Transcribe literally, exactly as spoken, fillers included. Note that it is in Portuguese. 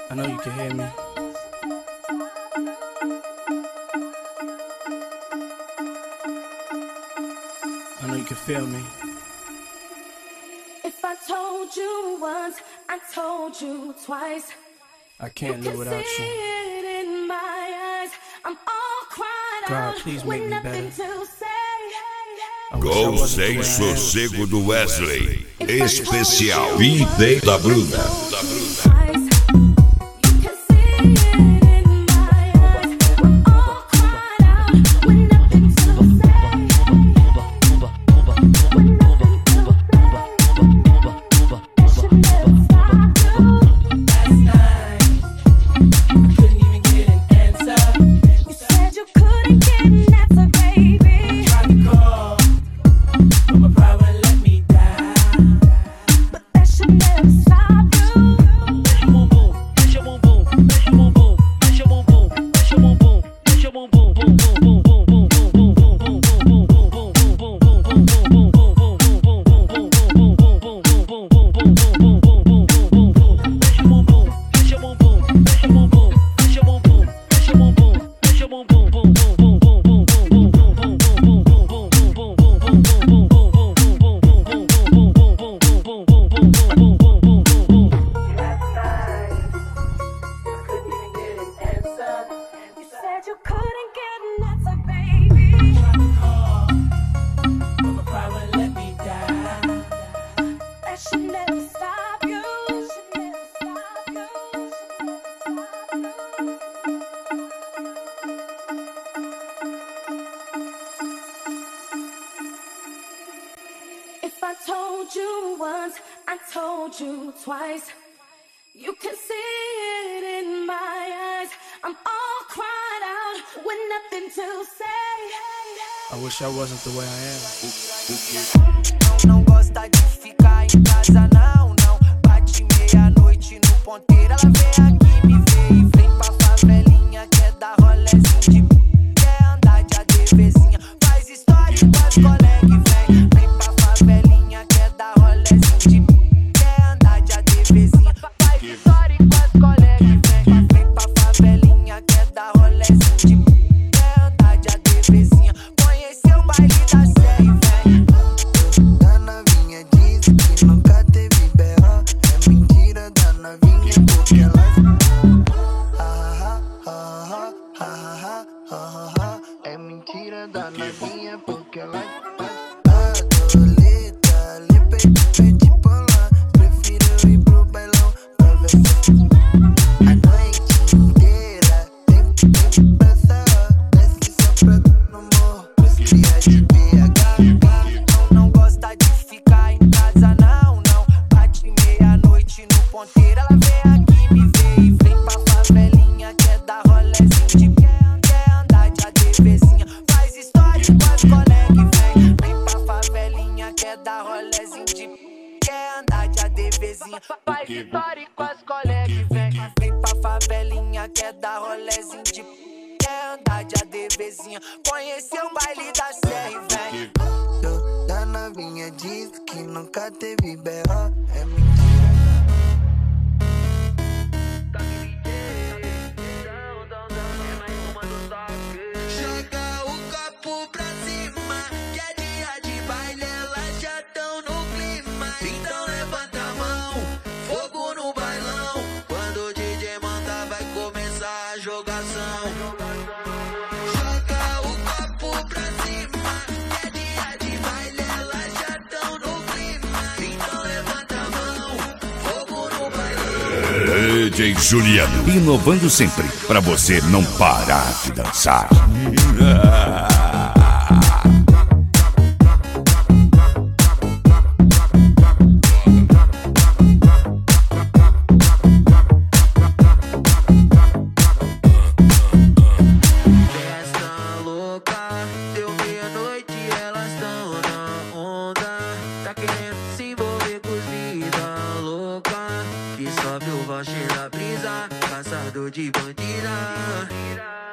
I know you can hear me. I know you can feel me. If I told you once, I told you twice. I can't live without see you. It in my eyes. I'm all cried God, out please with make me nothing better. to say. Com sem sossego do Wesley. Especial V-Day da Bruna. If I told you once, I told you twice. You can see it in my eyes. I'm all cried out with nothing to say. I wish I wasn't the way I am. Não gosta de ficar em casa, não, não. Bate meia-noite no ponteiro, ela vem aqui me ver e vem pra favelinha, quer dar rolezinho de mim, quer andar de ADVzinha, faz história com as colegas e vem. Vem pra favelinha, quer dar rolezinho de mim, quer andar de ADVzinha, faz história com as colegas e vem. Vem pra favelinha, quer dar rolezinho de mim, quer andar de ADVzinha, conhecer o baile da Sé e vem. Da novinha diz que nunca teve B O. É mentira da novinha porque ela é mentira da novinha porque ela adoleta, lhe pede, pede polar. Prefiro ir pro bailão pra ver se a noite inteira tem tempo pra essa. Desce só pra no morro, os cria de B H. Não, não gosta de ficar em casa, não, não. Bate meia-noite no ponteiro, ela vem aqui me ver e vem pra favelinha, quer dar rolezinho de pé, quer andar de ADVzinha, faz história com as colegas e vem. Vem pra favelinha, quer dar rolezinho de pé, quer andar de ADVzinha, faz história com as colegas e vem. Vem pra favelinha, quer dar rolezinho de pé, quer andar de ADVzinha, conhecer o baile da Serra e vem. Da novinha diz que nunca teve B O. É mentira. Joga o copo pra cima, que é dia de baile, elas já tão no clima. Então levanta a mão, fogo no bailão. Quando o D J manda vai começar a jogação. Joga o copo pra cima, que é dia de baile, elas já tão no clima. Então levanta a mão, fogo no bailão. D J Juliano, inovando sempre pra você não parar de dançar. Festa louca, deu meia-noite, elas tão na onda. Tá querendo se envolver com os vida louca, que sobe o roche na brisa, caçador de bandida.